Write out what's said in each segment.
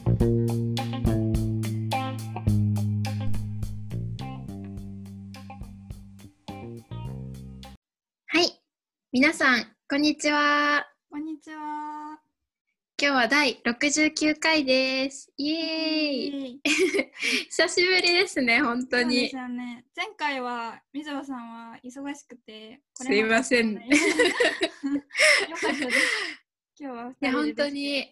はい、皆さん、こんにちは。 こんにちは。 今日は第69回です。イエーイ。久しぶりですね、本当そうでに。 すよね。前回はみずほさんは忙しくて来すいれなかません。 ったのでよかったです。今日は2人本でできて。 当に、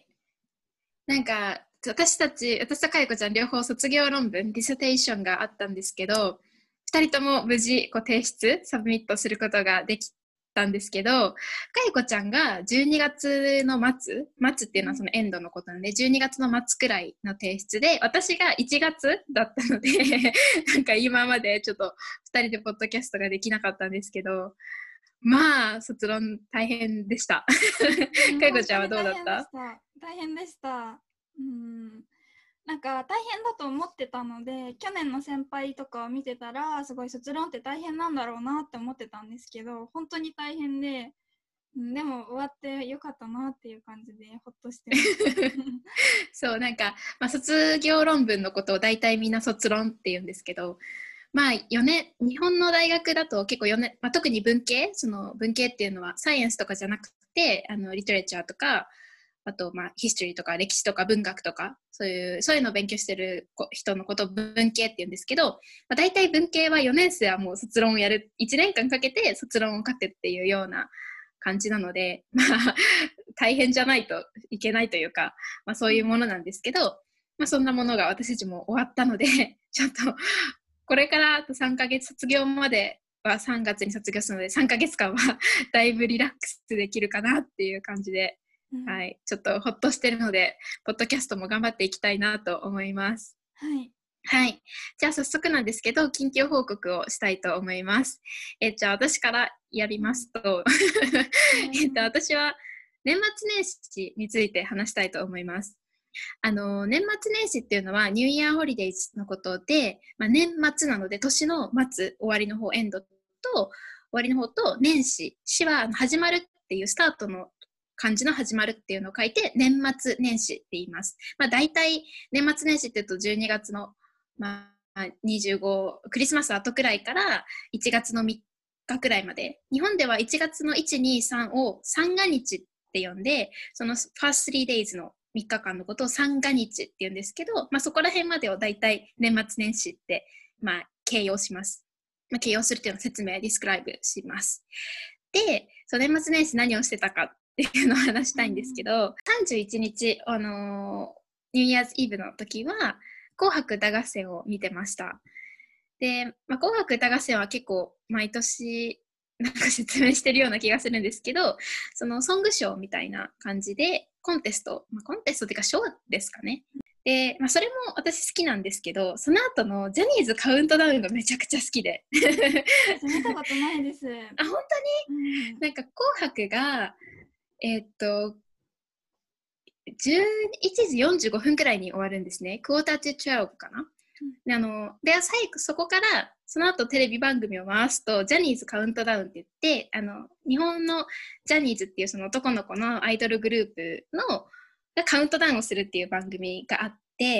私とかよこちゃん両方卒業論文、ディステーションがあったんですけど、2人とも無事提出、サブミットすることができたんですけど、かよこちゃんが12月の末っていうのはそのエンドのことなので、12月の末くらいの提出で、私が1月だったので、なんか今までちょっと2人でポッドキャストができなかったんですけど、まあ、卒論大変でした。かよこちゃんはどうだった？ 大変でした。なんか大変だと思ってたので、去年の先輩とかを見てたらすごい卒論って大変なんだろうなって思ってたんですけど、本当に大変で、でも終わってよかったなっていう感じでほっとしてますそう、卒業論文のことを大体みんな卒論って言うんですけど、まあ日本の大学だと結構4年、特に文系っていうのはサイエンスとかじゃなくて、リトレチャーとか、あと、ヒストリーとか歴史とか文学とか、そういうのを勉強してる人のことを文系って言うんですけど、大体文系は4年生はもう卒論をやる、1年間かけて卒論を書くっていうような感じなので、大変じゃないといけないというか、そういうものなんですけど、そんなものが私たちも終わったので、ちょっと、これからあと3ヶ月、卒業までは3月に卒業するので、3ヶ月間はだいぶリラックスできるかなっていう感じで、はい、ちょっとほっとしてるので、ポッドキャストも頑張っていきたいなと思います。 はい。 はい。じゃあ早速なんですけど、緊急報告をしたいと思います。じゃあ私からやりますと、私は年末年始について話したいと思います。年末年始っていうのはニューイヤーホリデーズのことで、年末なので年の末、終わりの方、エンドと終わりの方と年始、始は始まるっていうスタートの漢字の始まるっていうのを書いて年末年始って言います。大体年末年始って言うと12月の、25、クリスマス後くらいから1月の3日くらいまで、日本では1月の1、2、3を三が日って呼んで、そのファースト3daysの3日間のことを三が日って言うんですけど、そこら辺までをだいたい年末年始って、形容します。形容するっていうのを説明、ディスクライブします。で、年末年始何をしてたかっていうのを話したいんですけど、31日、ニューイヤーズイブの時は、紅白歌合戦を見てました。で、紅白歌合戦は結構毎年説明してるような気がするんですけど、そのソングショーみたいな感じでコンテストっていうかショーですかね。で、それも私好きなんですけど、その後のジャニーズカウントダウンがめちゃくちゃ好きで。 見たことないです。 あ、本当に、紅白が、11時45分くらいに終わるんですね。クォーターto 12かな。で、そこからその後テレビ番組を回すとジャニーズカウントダウンって言って日本のジャニーズっていうその男の子のアイドルグループのがカウントダウンをするっていう番組があって、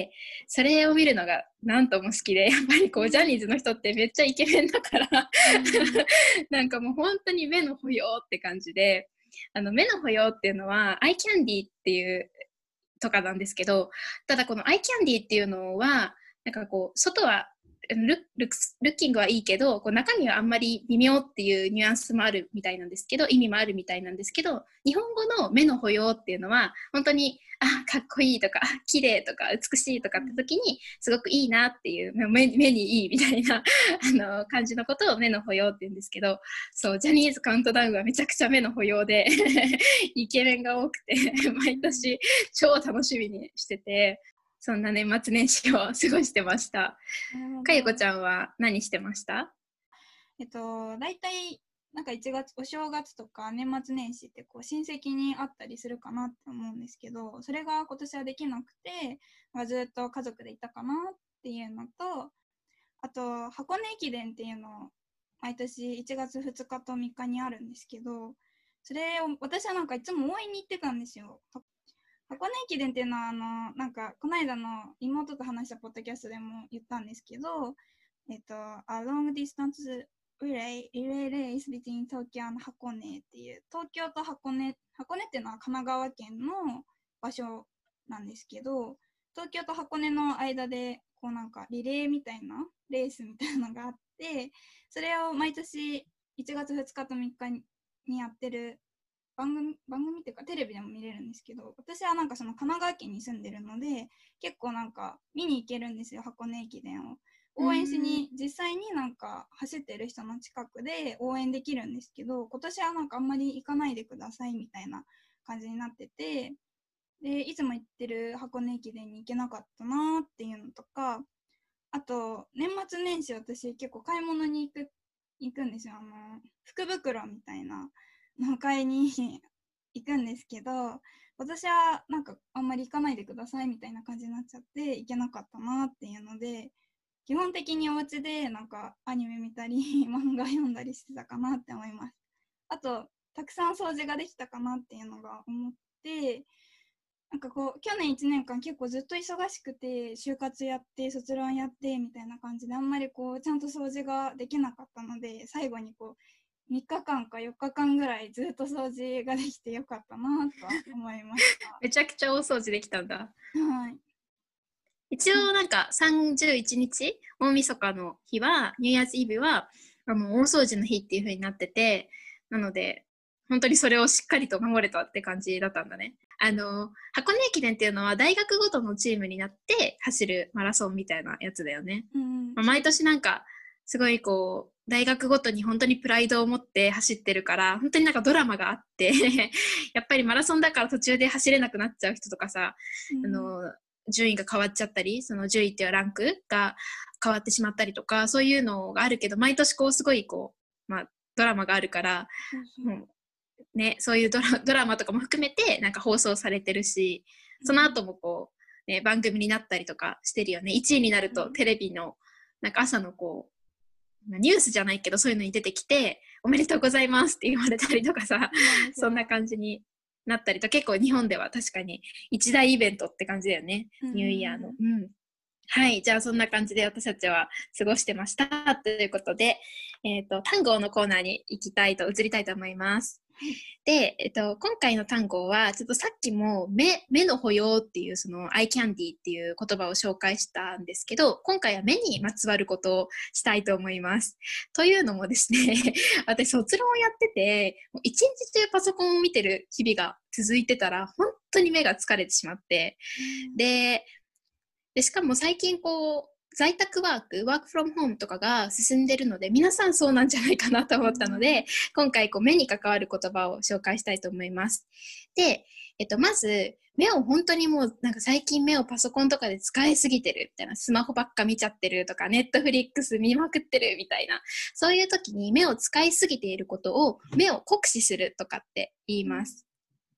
それを見るのがなんとも好きで、やっぱりジャニーズの人ってめっちゃイケメンだからもう本当に目の保養って感じで、目の保養っていうのはアイキャンディーっていうとかなんですけど、ただこのアイキャンディーっていうのは外はルッキングはいいけど、中身はあんまり微妙っていうニュアンスもあるみたいなんですけど、意味もあるみたいなんですけど、日本語の目の保養っていうのは本当にかっこいいとか綺麗とか美しいとかって時にすごくいいなっていう、目にいいみたいな感じのことを目の保養って言うんですけど、そうジャニーズカウントダウンはめちゃくちゃ目の保養でイケメンが多くて毎年超楽しみにしてて、そんな年末年始を過ごしてました。かゆこちゃんは何してました？ 大体1月お正月とか年末年始って親戚に会ったりするかなって思うんですけど、それが今年はできなくて、ずっと家族でいたかなっていうのと、あと箱根駅伝っていうのを毎年1月2日と3日にあるんですけど、それを私はいつも応援に行ってたんですよ。 箱根駅伝っていうのはなんかこの間の妹と話したポッドキャストでも言ったんですけど、A long distance relay race between 東京 and 箱根っていう、東京と箱根っていうのは神奈川県の場所なんですけど、東京と箱根の間でこうなんかリレーみたいなレースみたいなのがあって、それを毎年1月2日と3日にやってる番組っていうかテレビでも見れるんですけど、私はなんかその神奈川県に住んでるので結構なんか見に行けるんですよ、箱根駅伝を応援しに。実際になんか走ってる人の近くで応援できるんですけど、今年はなんかあんまり行かないでくださいみたいな感じになってて、でいつも行ってる箱根駅伝に行けなかったなっていうのとか、あと年末年始私結構買い物に行くんですよ。福袋みたいなの買いに行くんですけど、私はなんかあんまり行かないでくださいみたいな感じになっちゃって行けなかったなっていうので、基本的にお家でなんかアニメ見たり漫画読んだりしてたかなって思います。あとたくさん掃除ができたかなっていうのが思って、なんかこう去年1年間結構ずっと忙しくて、就活やって卒論やってみたいな感じであんまりこうちゃんと掃除ができなかったので、最後にこう3日間か4日間ぐらいずっと掃除ができてよかったなと思いました。 めちゃくちゃ大掃除できたんだ。 はい。 一応なんか31日大晦日の日はニューイヤーズイブは大掃除の日っていう風になってて、なので本当にそれをしっかりと守れたって感じだったんだね。箱根駅伝っていうのは大学ごとのチームになって走るマラソンみたいなやつだよね。毎年なんかすごいこう大学ごとに本当にプライドを持って走ってるから、本当になんかドラマがあってやっぱりマラソンだから途中で走れなくなっちゃう人とかさ、順位が変わっちゃったり、その順位っていうランクが変わってしまったりとか、そういうのがあるけど、毎年こうすごいこう、ドラマがあるから、ね、そういうドラマとかも含めてなんか放送されてるし、その後もこう、ね、番組になったりとかしてるよね。1位になるとテレビのなんか朝のこうニュースじゃないけどそういうのに出てきておめでとうございますって言われたりとかさ、そんな感じになったりと、結構日本では確かに一大イベントって感じだよね、ニューイヤーの。はい、じゃあそんな感じで私たちは過ごしてましたということで、単語のコーナーに移りたいと思います。で、今回の単語はちょっとさっきも目の保養っていうそのアイキャンディーっていう言葉を紹介したんですけど、今回は目にまつわることをしたいと思います。というのもですね私卒論をやってて一日中パソコンを見てる日々が続いてたら本当に目が疲れてしまって、でしかも最近こう在宅ワークフロムホームとかが進んでるので、皆さんそうなんじゃないかなと思ったので、今回こう目に関わる言葉を紹介したいと思います。で、まず目を本当にもうなんか最近目をパソコンとかで使いすぎてるみたいな、スマホばっか見ちゃってるとか、ネットフリックス見まくってるみたいな、そういう時に目を使いすぎていることを目を酷使するとかって言います。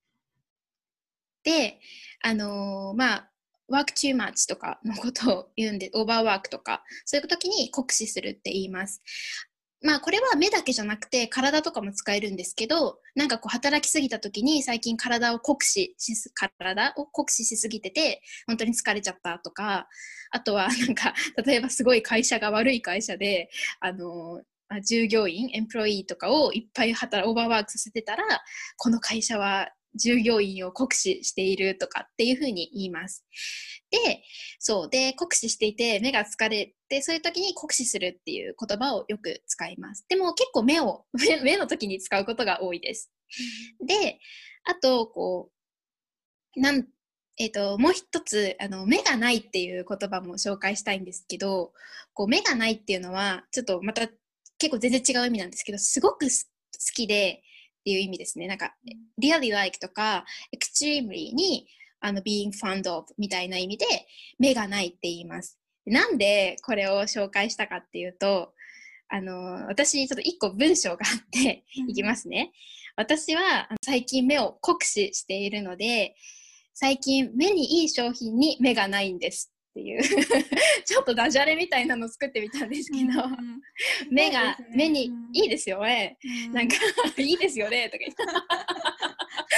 で、work too much とかのことを言うんで、オーバーワークとか、そういう時に酷使するって言います。これは目だけじゃなくて体とかも使えるんですけど、なんかこう働きすぎた時に最近体を酷使しすぎてて、本当に疲れちゃったとか、あとはなんか、例えばすごい会社が悪い会社で、従業員、エンプロイーとかをいっぱいオーバーワークさせてたら、この会社は従業員を酷使しているとかっていうふうに言います。で、酷使していて目が疲れて、そういう時に酷使するっていう言葉をよく使います。でも結構目の時に使うことが多いです。で、あと、こう、もう一つ、目がないっていう言葉も紹介したいんですけど、こう目がないっていうのは、ちょっとまた結構全然違う意味なんですけど、すごく好きで、っていう意味ですね。なんか、really like とか extremely にbeing fond of みたいな意味で目がないって言います。なんでこれを紹介したかっていうと、私ちょっと一個文章があっていきますね。私は最近目を酷使しているので、最近目にいい商品に目がないんですっていうちょっとダジャレみたいなの作ってみたんですけど、目にいいですよね、なんかいいですよねとか言って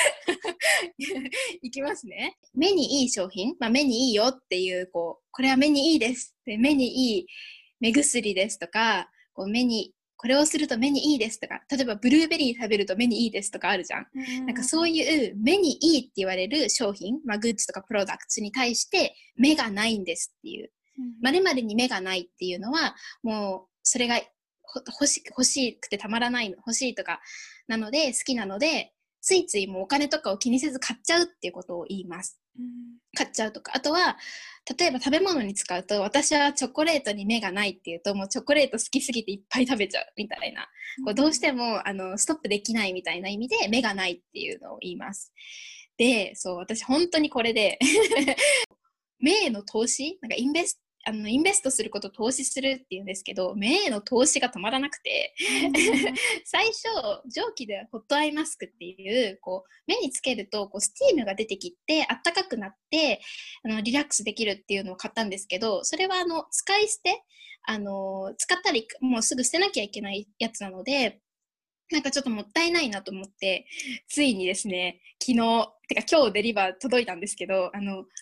いきますね。目にいい商品、目にいいよっていう、これは目にいいですって、目にいい目薬ですとか、目にこれをすると目にいいですとか、例えばブルーベリー食べると目にいいですとかあるじゃん。なんかそういう目にいいって言われる商品、グッズとかプロダクツに対して目がないんですっていう。〇〇に目がないっていうのは、もうそれが欲しくてたまらないの、欲しいとかなので、好きなので、ついついもうお金とかを気にせず買っちゃうっていうことを言います。買っちゃうとか。あとは、例えば食べ物に使うと、私はチョコレートに目がないっていうと、もうチョコレート好きすぎていっぱい食べちゃうみたいな。どうしてもストップできないみたいな意味で、目がないっていうのを言います。で、そう、私本当にこれで目への投資、なんかインベストすること、投資するっていうんですけど、目への投資が止まらなくて最初蒸気でホットアイマスクっていう、目につけるとスチームが出てきてあったかくなってリラックスできるっていうのを買ったんですけど、それは使い捨て、使ったりもうすぐ捨てなきゃいけないやつなので、なんかちょっともったいないなと思って、ついにですね、昨日てか今日デリバー届いたんですけど、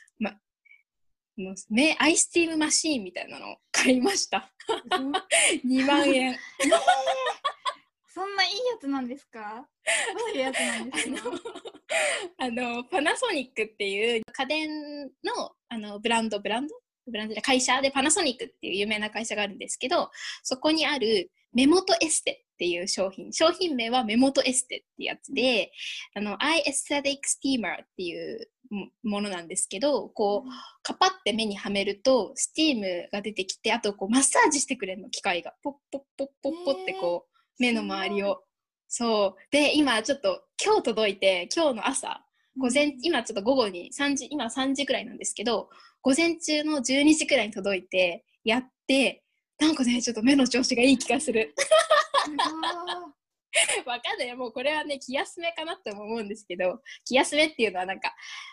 アイスティームマシーンみたいなのを買いました2万円そんないいやつなんですか？どういうやつなんですか？ パナソニックっていう家電のブランドで会社でパナソニックっていう有名な会社があるんですけど、そこにある目元エステっていう商品名は目元エステってやつで、Eye Aesthetic Steamer っていうものなんですけど、カパって目にはめるとスチームが出てきて、あとマッサージしてくれるの、機械がポッポッポッポッポって目の周りを。そうで、今ちょっと今日届いて、今日の朝今ちょっと午後に今3時くらいなんですけど、午前中の12時くらいに届いてやって、なんかねちょっと目の調子がいい気がするわかんない、もうこれはね気休めかなって思うんですけど、気休めっていうのはなんか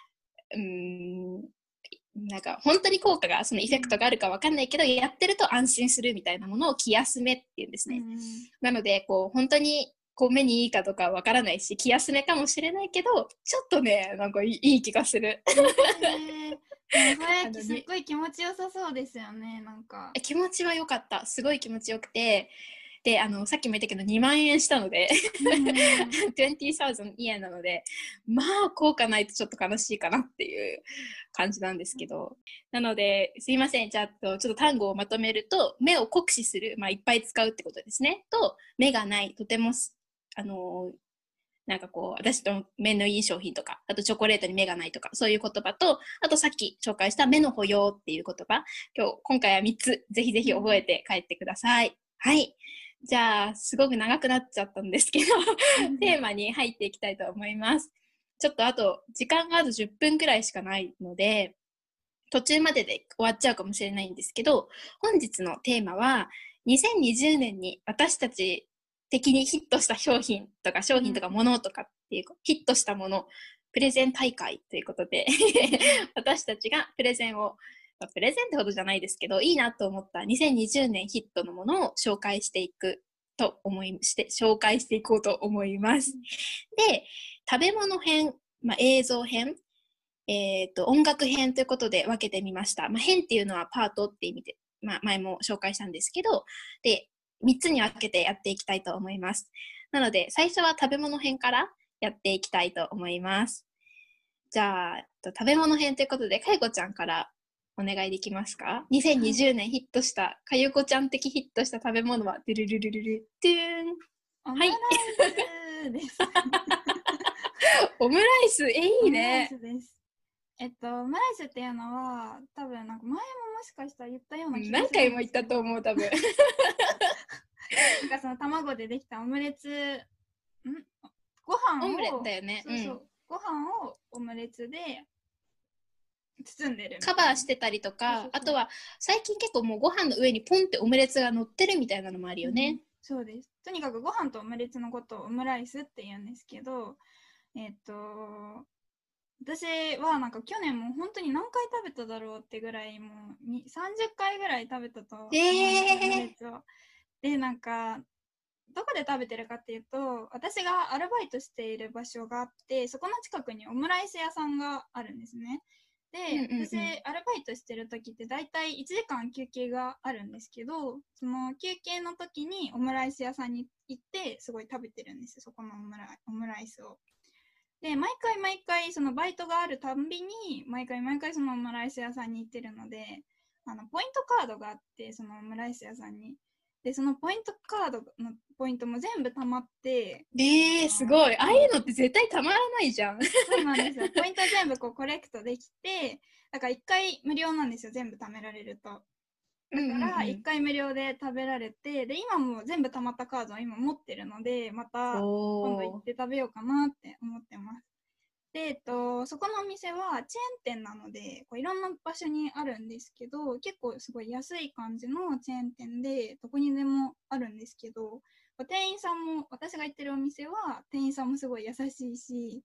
なんか本当に効果が、そのエフェクトがあるかわかんないけど、やってると安心するみたいなものを気休めっていうんですね。なので本当に目にいいかとかわからないし、気休めかもしれないけど、ちょっとねなんかいい気がするでもそれすっごい気持ちよさそうですよね。なんか気持ちは良かった、すごい気持ちよくて、でさっきも言ったけど2万円したので20,000 円なので、まあ効果ないとちょっと悲しいかなっていう感じなんですけど、なのですいません、じゃあちょっと単語をまとめると、目を酷使する、いっぱい使うってことですね、と目がない、とてもなんか私と目のいい商品とか、あとチョコレートに目がないとか、そういう言葉と、あとさっき紹介した目の保養っていう言葉、今回は3つ、ぜひぜひ覚えて帰ってください。はい。じゃあ、すごく長くなっちゃったんですけど、テーマに入っていきたいと思います。ちょっと時間があと10分くらいしかないので、途中までで終わっちゃうかもしれないんですけど、本日のテーマは、2020年に私たち的にヒットした商品とか物とかっていう、ヒットしたもの、プレゼン大会ということで私たちがプレゼンってほどじゃないですけど、いいなと思った2020年ヒットのものを紹介していこうと思います。で、食べ物編、映像編、音楽編ということで分けてみました。編っていうのはパートって意味で、前も紹介したんですけど、で、3つに分けてやっていきたいと思います。なので、最初は食べ物編からやっていきたいと思います。じゃあ、食べ物編ということで、かゆこちゃんからお願いできますか？ 2020 年ヒットした、かゆこちゃん的ヒットした食べ物は、ドゥルルルルルドゥーン。 オムライスです。 オムライス、いいね。 オムライスです。オムライスっていうのは、多分なんか前ももしかしたら言ったような気がするんですけど。 何回も言ったと思う、多分。 なんかその卵でできたオムレツ、ご飯を、 オムレツだよね。 そう、ご飯をオムレツで包んでる。 カバーしてたりとか、あとは最近結構もうご飯の上にポンってオムレツが乗ってるみたいなのもあるよね。 そうです。とにかくご飯とオムレツのことをオムライスって言うんですけど、私はなんか去年も本当に何回食べただろうってぐらい、もう30回ぐらい食べたと思うんです、オムレツを。で、なんかどこで食べてるかっていうと、私がアルバイトしている場所があって、そこの近くにオムライス屋さんがあるんですね。で、私、アルバイトしてる時って大体1時間休憩があるんですけど、その休憩の時にオムライス屋さんに行ってすごい食べてるんですよ、そこのオムライスを。で、毎回毎回そのバイトがあるたんびに毎回毎回そのオムライス屋さんに行ってるので、ポイントカードがあって、そのオムライス屋さんに。で、そのポイントカードのポイントも全部貯まって、 すごい。ああいうのって絶対たまらないじゃん。 そうなんですよ。ポイント全部こうコレクトできて、だから1回無料なんですよ、全部貯められると。だから1回無料で食べられて、で、今も全部貯まったカードを今持ってるので、また今度行って食べようかなって思ってます。で、そこのお店はチェーン店なので、こういろんな場所にあるんですけど、結構すごい安い感じのチェーン店で、どこにでもあるんですけど、店員さんも、私が行ってるお店は、店員さんもすごい優しいし、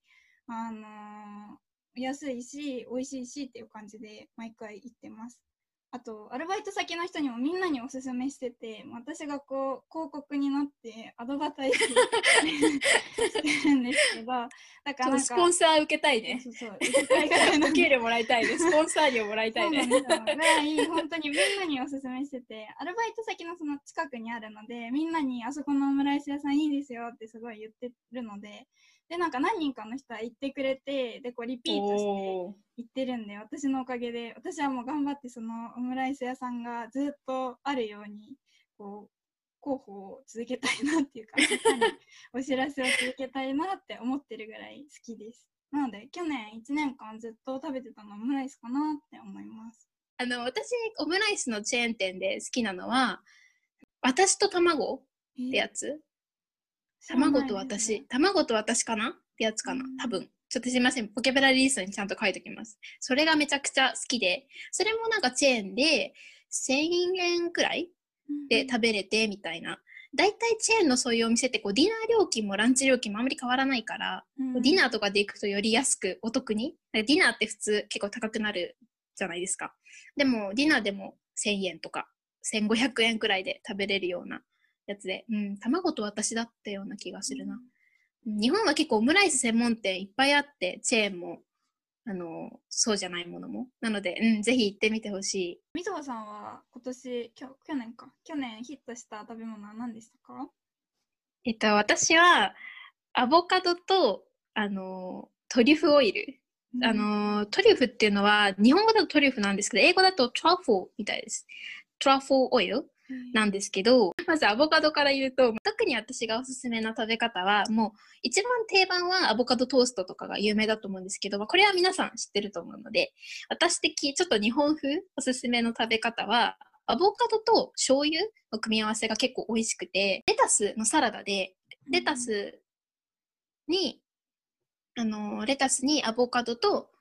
安いし、美味しいしっていう感じで毎回行ってます。あと、アルバイト先の人にもみんなにおすすめしてて、私がこう、広告になってアドバタイズしてるんですけど、だからなんか、 スポンサー受けたいね。 そうそう、受けたいぐらいお給料もらいたいね。スポンサー料もらいたいね。 そうなんですよ。ぐらい、本当にみんなにおすすめしてて、アルバイト先のその近くにあるので、みんなにあそこのオムライス屋さんいいですよってすごい言ってるので、で、なんか何人かの人は言ってくれて、で、こうリピートして言ってるんで、私のおかげで、私はもう頑張ってそのオムライス屋さんがずっとあるように、こう、広報を続けたいなっていうか、お知らせを続けたいなって思ってるぐらい好きです。なので、去年1年間ずっと食べてたのオムライスかなって思います。 私、オムライスのチェーン店で好きなのは、私と卵ってやつ。卵と私、卵と私かなってやつかな、多分。ちょっとすいません、ポケブラリーストにちゃんと書いておきます。それがめちゃくちゃ好きで、それもなんかチェーンで1000円くらいで食べれてみたいな。大体チェーンのそういうお店ってこうディナー料金もランチ料金もあんまり変わらないから、ディナーとかで行くとより安くお得に。ディナーって普通結構高くなるじゃないですか。でもディナーでも1000円とか1500円くらいで食べれるようなやつで、卵と私だったような気がするな。日本は結構オムライス専門店いっぱいあって、チェーンもそうじゃないものも。なので、ぜひ行ってみてほしい。 みぞさんは今年、去年ヒットした食べ物は何でしたか？ 私はアボカドとトリュフオイル。トリュフっていうのは日本語だとトリュフなんですけど、英語だとトラフォーみたいです。トラフォーオイルなんですけど、まずアボカドから言うと、特に私がおすすめの食べ方は、もう一番定番はアボカドトーストとかが有名だと思うんですけど、これは皆さん知ってると思うので、私的ちょっと日本風おすすめの食べ方は、アボカドと醤油の組み合わせが結構美味しくて、レタスのサラダで、レタスに、レタスにアボカドと、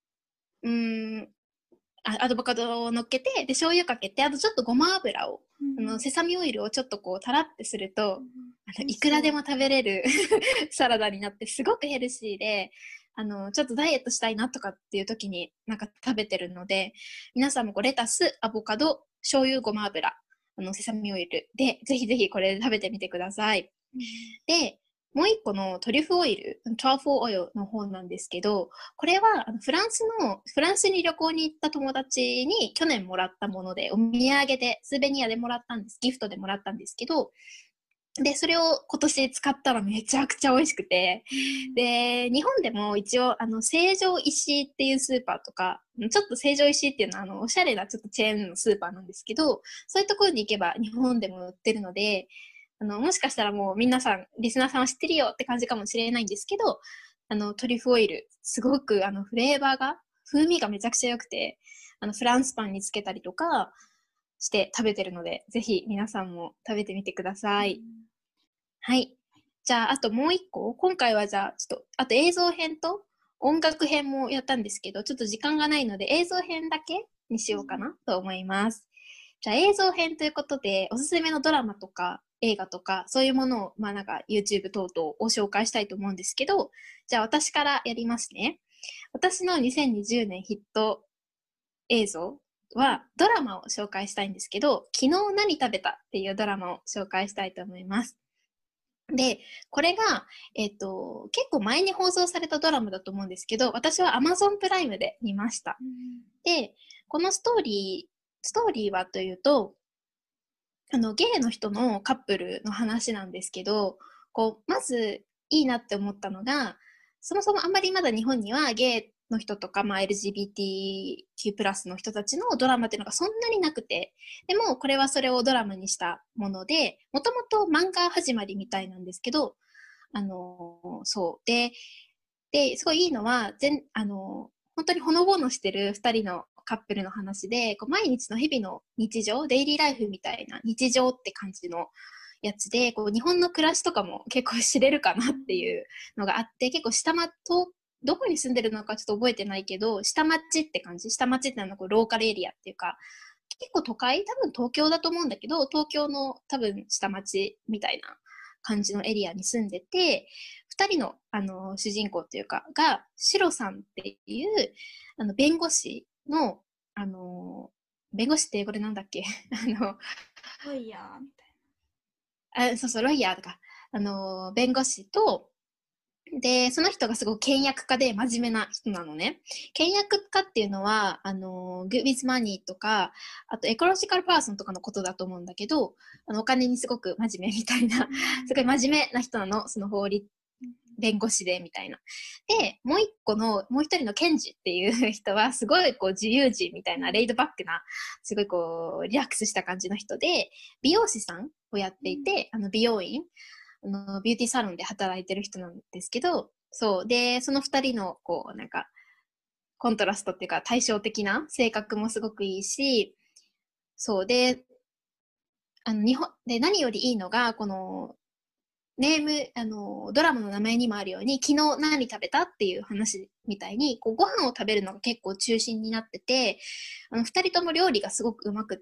アボカドを乗っけて、で、醤油かけて、あとちょっとごま油を、セサミオイルをちょっとこう、タラってすると、いくらでも食べれるサラダになって、すごくヘルシーで、ちょっとダイエットしたいなとかっていう時になんか食べてるので、皆さんもこうレタス、アボカド、醤油、ごま油、セサミオイルで、ぜひぜひこれで食べてみてください。で、もう一個のトリュフオイル、トラフォーオイルの方なんですけど、これはフランスに旅行に行った友達に去年もらったもので、お土産で、スーベニアでもらったんです、ギフトでもらったんですけど、で、それを今年使ったらめちゃくちゃ美味しくて、で、日本でも一応、成城石井っていうスーパーとか、ちょっと成城石井っていうのは、おしゃれなちょっとチェーンのスーパーなんですけど、そういうところに行けば日本でも売ってるので、もしかしたらもう皆さん、リスナーさんは知ってるよって感じかもしれないんですけど、トリュフオイル、すごくフレーバーが、風味がめちゃくちゃ良くて、フランスパンにつけたりとかして食べてるので、ぜひ皆さんも食べてみてください。はい。じゃあ、あともう一個、今回はじゃあ、ちょっと、あと映像編と音楽編もやったんですけど、ちょっと時間がないので映像編だけにしようかなと思います。じゃあ映像編ということで、おすすめのドラマとか映画とか、そういうものを、なんか YouTube 等々を紹介したいと思うんですけど、じゃあ私からやりますね。私の2020年ヒット映像はドラマを紹介したいんですけど、昨日何食べたっていうドラマを紹介したいと思います。 で、これが、結構前に放送されたドラマだと思うんですけど、私は Amazon プライムで見ました。で、このストーリーはというと、ゲイの人のカップルの話なんですけど、まずいいなって思ったのが、そもそもあんまりまだ日本にはゲイの人とか、LGBTQ+ の人たちのドラマっていうのがそんなになくて、でもこれはそれをドラマにしたもので、もともと漫画始まりみたいなんですけど、そう。で、すごいいいのは、本当にほのぼのしてる2人のカップルの話で、毎日の日々の日常、デイリーライフみたいな日常って感じのやつで、日本の暮らしとかも結構知れるかなっていうのがあって、結構どこに住んでるのかちょっと覚えてないけど、下町って感じ。下町ってローカルエリアっていうか、結構都会、多分東京だと思うんだけど、東京の多分下町みたいな感じのエリアに住んでて、2人の、主人公っていうか、が、シロさんっていう、弁護士の、弁護士って英語でなんだっけロイヤーみたいそうそう、ロイヤーとか、弁護士と、で、その人がすごく倹約家で真面目な人なのね。倹約家っていうのは、グッ with money とか、あとエコロジカルパーソンとかのことだと思うんだけど、お金にすごく真面目みたいな、すごい真面目な人なの、その弁護士でみたいな。で、もう一人のケンジっていう人は、すごい自由人みたいな、レイドバックな、すごいリラックスした感じの人で、美容師さんをやっていて、美容院、ビューティーサロンで働いてる人なんですけど、そう。で、その二人の、コントラストっていうか、対照的な性格もすごくいいし、そう。で、日本、で、何よりいいのが、ネーム、ドラマの名前にもあるように、昨日何食べたっていう話みたいに、ご飯を食べるのが結構中心になってて、二人とも料理がすごくうまくって、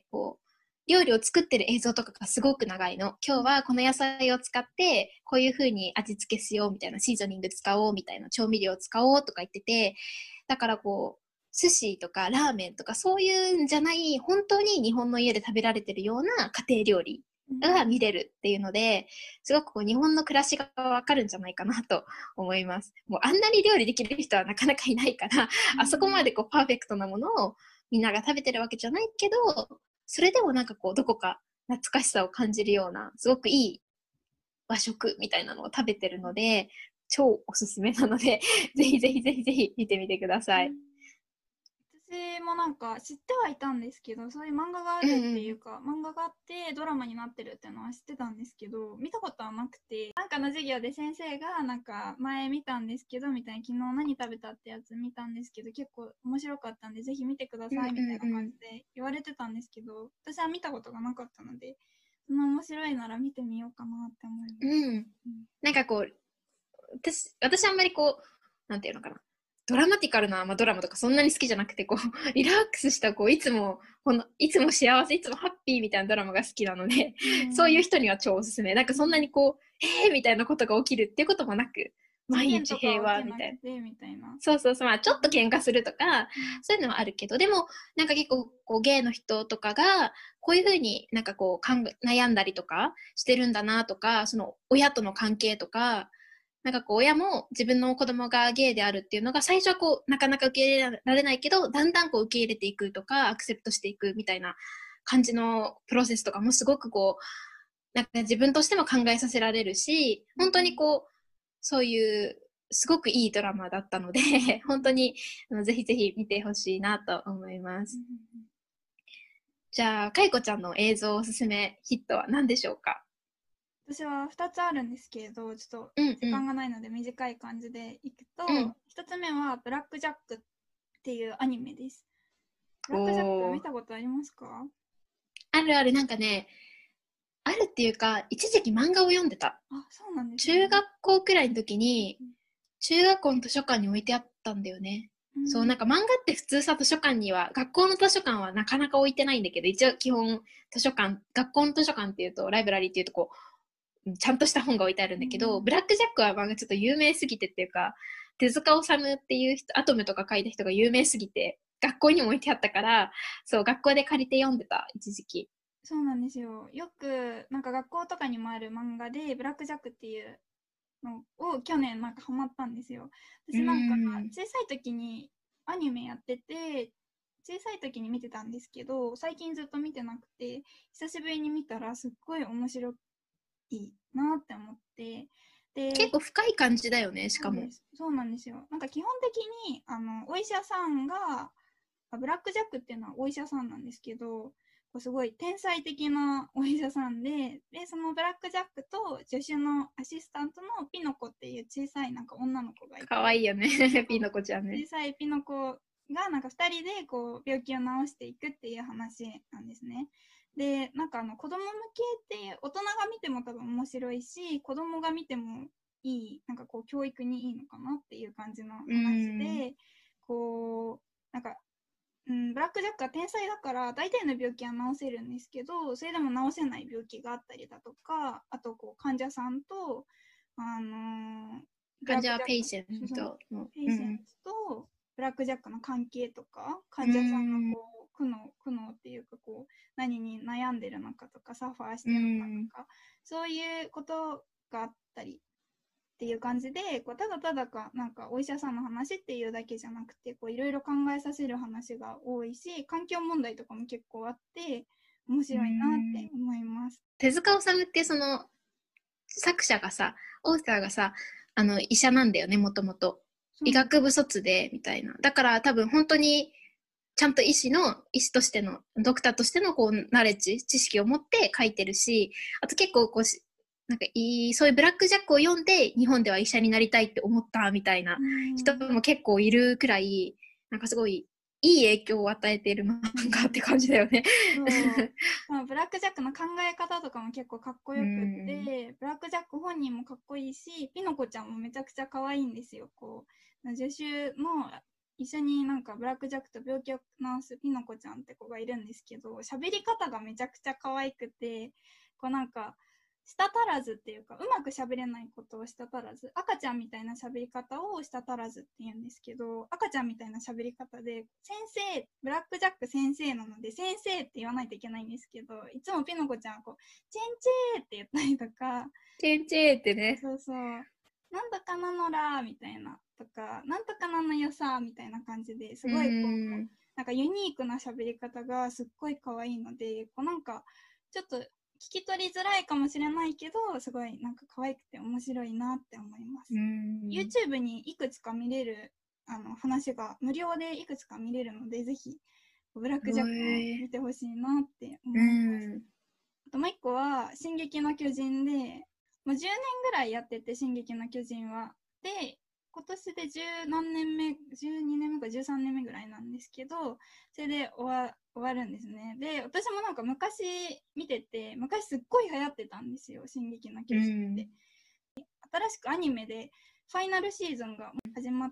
料理を作ってる映像とかがすごく長いの。今日はこの野菜を使って、こういう風に味付けしようみたいな、シーズニング使おうみたいな、調味料使おうとか言ってて、だから寿司とかラーメンとかそういうんじゃない、本当に日本の家で食べられてるような家庭料理が見れるっていうので、すごく日本の暮らしがわかるんじゃないかなと思います。もうあんなに料理できる人はなかなかいないから、あそこまでパーフェクトなものをみんなが食べてるわけじゃないけど、それでもどこか懐かしさを感じるような、すごくいい和食みたいなのを食べてるので、超おすすめなので、ぜひぜひぜひぜひ見てみてください。 私もなんか知ってはいたんですけど、そういう漫画があるっていうか、漫画があってドラマになってるっていうのは知ってたんですけど、見たことはなくて、なんかの授業で先生がなんか前見たんですけどみたいな、昨日何食べたってやつ見たんですけど結構面白かったんでぜひ見てくださいみたいな感じで言われてたんですけど、私は見たことがなかったので、その面白いなら見てみようかなって思います。 なんか私あんまりなんていうのかな。ドラマティカルな、ドラマとかそんなに好きじゃなくて、リラックスした、いつも幸せ、いつもハッピーみたいなドラマが好きなので、そういう人には超おすすめ。なんかそんなにみたいなことが起きるっていうこともなく、毎日平和みたいな。そうそうそう、ちょっと喧嘩するとか、そういうのはあるけど、でも、なんか結構、ゲイの人とかが、こういうふうになんか悩んだりとかしてるんだなとか、その親との関係とか、なんか親も自分の子供がゲイであるっていうのが最初はなかなか受け入れられないけど、だんだん受け入れていくとかアクセプトしていくみたいな感じのプロセスとかもすごくなんか自分としても考えさせられるし、本当にそういうすごくいいドラマだったので本当にぜひぜひ見てほしいなと思います。じゃあかいこちゃんの映像おすすめヒットは何でしょうか？ 私は2つあるんですけれど、ちょっと時間がないので短い感じでいくと、1つ目はブラックジャックっていうアニメです。ブラックジャック見たことありますか？ あるある、なんかね、あるっていうか、一時期漫画を読んでた。 あ、そうなんですね。中学校くらいの時に、中学校の図書館に置いてあったんだよね。そう、なんか漫画って普通さ、図書館には、学校の図書館はなかなか置いてないんだけど、一応基本学校の図書館っていうと、ライブラリーっていうとちゃんとした本が置いてあるんだけど、ブラックジャックは漫画ちょっと有名すぎてっていうか、手塚治虫っていう人、アトムとか書いた人が有名すぎて、学校にも置いてあったから、そう、学校で借りて読んでた、一時期。 そうなんですよ。よくなんか学校とかにもある漫画でブラックジャックっていうのを去年なんかハマったんですよ。私なんか小さい時にアニメやってて、小さい時に見てたんですけど、最近ずっと見てなくて、久しぶりに見たらすっごい面白いなって思って、 結構深い感じだよね、しかも。 そうなんですよ。なんか基本的にお医者さんが、ブラックジャックっていうのはお医者さんなんですけど、すごい天才的なお医者さんで、そのブラックジャックと助手のアシスタントのピノコっていう小さいなんか女の子がいて、 かわいいよねピノコちゃんね。 小さいピノコがなんか2人でこう病気を治していくっていう話なんですね。で、なんか子供向けって大人が見ても多分面白いし、子供が見てもいい、なんかこう教育にいいのかなっていう感じの話で、こうなんかブラックジャックは天才だから大体の病気は治せるんですけど、それでも治せない病気があったりだとか、あとこう患者さんと患者はペイシェントのペイシェントとブラックジャックの関係とか、患者さんのこう苦悩っていうかこう何に悩んでるのかとかサファーしてるのかとか、そういうことがあったりっていう感じで、こうただただかなんかお医者さんの話っていうだけじゃなくて、こういろいろ考えさせる話が多いし、環境問題とかも結構あって面白いなって思います。 手塚治虫ってその作者がさ、オーサーがさ、医者なんだよね、もともと。医学部卒でみたいな。だから多分本当にちゃんと医師としてのドクターとしてのこうナレッジ知識を持って書いてるし、あと結構こうなんかそういうブラックジャックを読んで日本では医者になりたいって思ったみたいな人も結構いるくらい、なんかすごいいい影響を与えている漫画って感じだよねブラックジャックの考え方とかも結構かっこよくって、ブラックジャック本人もかっこいいし、ピノコちゃんもめちゃくちゃ可愛いんですよ。こう助手の一緒になんかブラックジャックと病気を治すピノコちゃんって子がいるんですけど、喋り方がめちゃくちゃ可愛くて、こうなんか舌足らずっていうか、うまく喋れないことを舌足らず、赤ちゃんみたいな喋り方を舌足らずって言うんですけど、赤ちゃんみたいな喋り方で、先生、ブラックジャック先生なので、先生って言わないといけないんですけど、いつもピノコちゃんはこう、チェンチェーって言ったりとか、 チェンチェーってね。 そうそう、なんとかなのらみたいなとか、なんとかなのよさみたいな感じですごいこう、なんかユニークな喋り方がすっごい可愛いので、こうなんかちょっと聞き取りづらいかもしれないけど、すごいなんか可愛くて面白いなって思います。YouTube にいくつか見れる話が無料でいくつか見れるので、ぜひブラックジャックを見てほしいなって思います。あともう一個は進撃の巨人で、もう10年ぐらいやってて、進撃の巨人は。で、今年で10何年目、12年目か13年目ぐらいなんですけど、それで終わるんですね。で、私もなんか昔見てて、昔すっごい流行ってたんですよ、進撃の巨人って。新しくアニメでファイナルシーズンが始まって、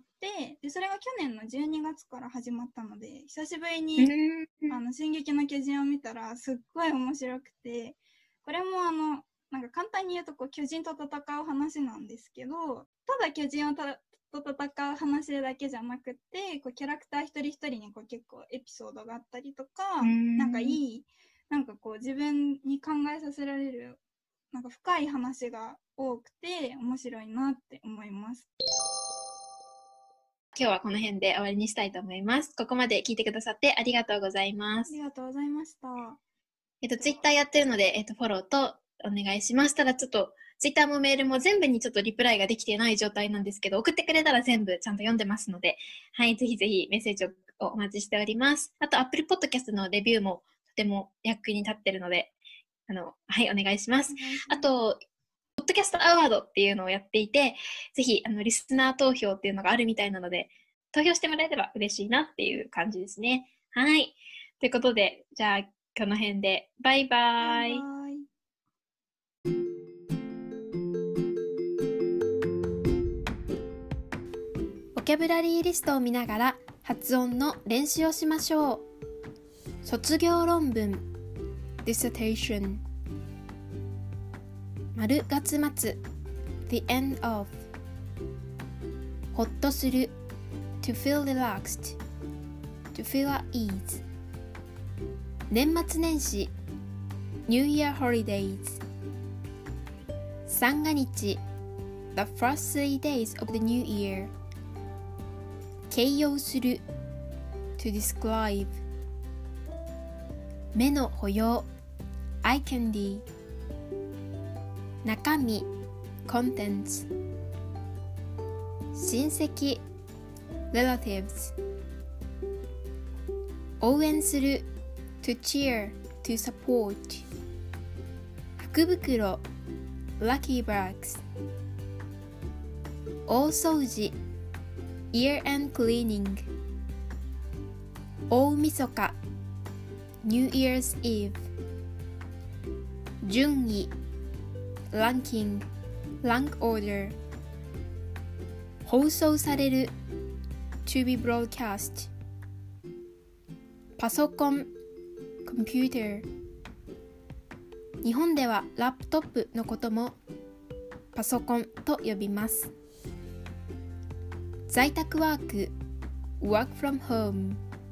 でそれが去年の12月から始まったので、久しぶりに進撃の巨人を見たらすっごい面白くて、これもなんか簡単に言うとこう巨人と戦う話なんですけど、ただ巨人と戦う話だけじゃなくて、こうキャラクター一人一人にこう結構エピソードがあったりとか、なんかなんかこう自分に考えさせられるなんか深い話が多くて面白いなって思います。 今日はこの辺で終わりにしたいと思います。ここまで聞いてくださってありがとうございます。 ありがとうございました。 Twitter やってるので、フォローとお願いします。ただちょっと Twitter もメールも全部にちょっとリプライができてない状態なんですけど、送ってくれたら全部ちゃんと読んでますので、はい、ぜひぜひメッセージをお待ちしております。あと Apple Podcast のレビューもとても役に立ってるので、はい、お願いします。あと、ポッドキャストアワードっていうのをやっていて、ぜひリスナー投票っていうのがあるみたいなので、投票してもらえれば嬉しいなっていう感じですね。はい。ということで、じゃあ、この辺で、バイバイ。ボキャブラリーリストを見ながら発音の練習をしましょう。卒業論文 dissertation 丸月末 the end of ほっとする to feel relaxed to feel at ease 年末年始 New Year holidays 三が日 The first 3 days of the new year 形容する To describe 目の保養 Eye candy 中身 Contents 親戚 Relatives 応援する To cheer, to support 福袋 Lucky bags 大掃除 Year-end cleaning 大晦日 New Year's Eve 順位 Ranking, rank order 放送される To be broadcast パソコン Computer 日本ではラップトップのこともパソコンと呼びます在宅ワーク Work from home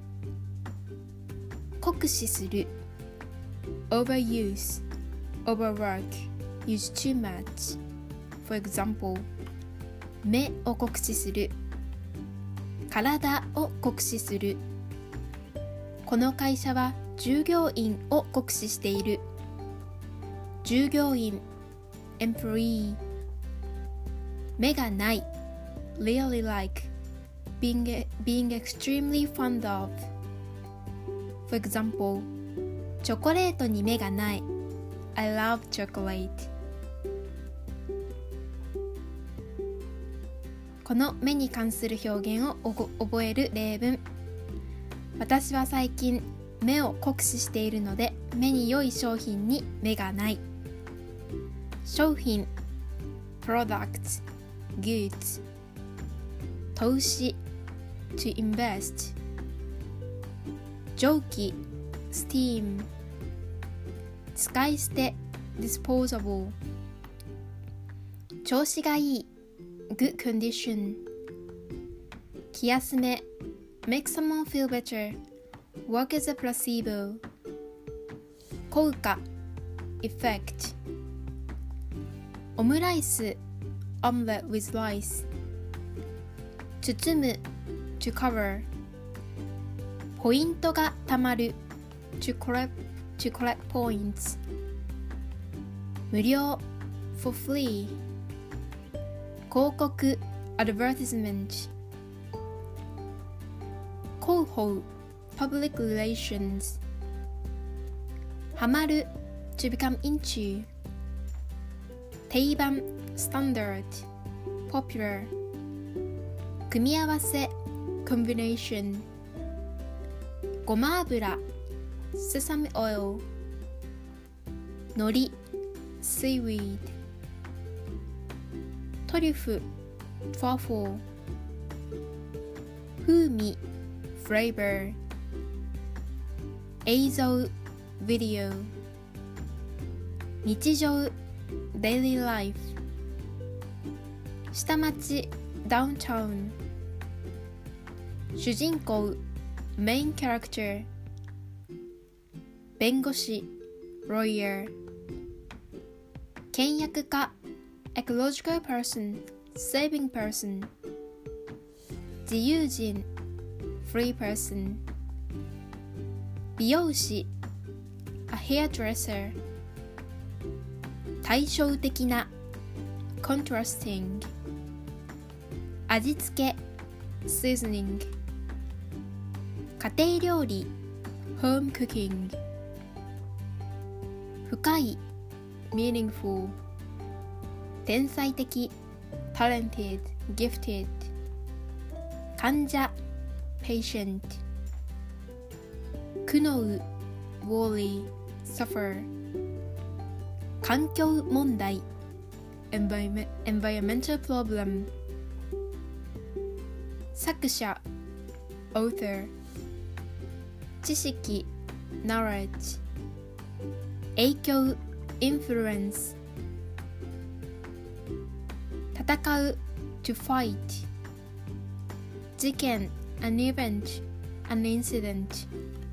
酷使する Overuse Overwork Use too much For example 目を酷使する体を酷使するこの会社は従業員を酷使している従業員 employee 目がない really like being extremely fond of For example チョコレートに目がない I love chocolate この目に関する表現を覚える例文私は最近目を酷使しているので目に良い商品に目がない商品 products goods 投資 to invest 蒸気 steam 使い捨て disposable 調子がいい good condition 気休め make someone feel better work as a placebo 効果 effect オムライス omelette with rice 包む to cover ポイントがたまる to collect points 無料 for free 広告 advertisement 広報 public relations ハマる to become into 定番 standard popular 組み合わせ combination ごま油 sesame oil 海苔 seaweed トリュフ truffle 風味 flavor 映像 video 日常 daily life 下町 downtown 主人公 main character 弁護士 lawyer 倹約家 ecological person saving person 自由人 free person 美容師 a hairdresser 対照的な contrasting 味付け seasoning 家庭料理 home cooking 深い meaningful 天才的 talented gifted 患者 patient 苦悩 worry suffer 環境問題 environmental problem 作者 author 知識 knowledge 影響 influence 戦う to fight 事件 an event an incident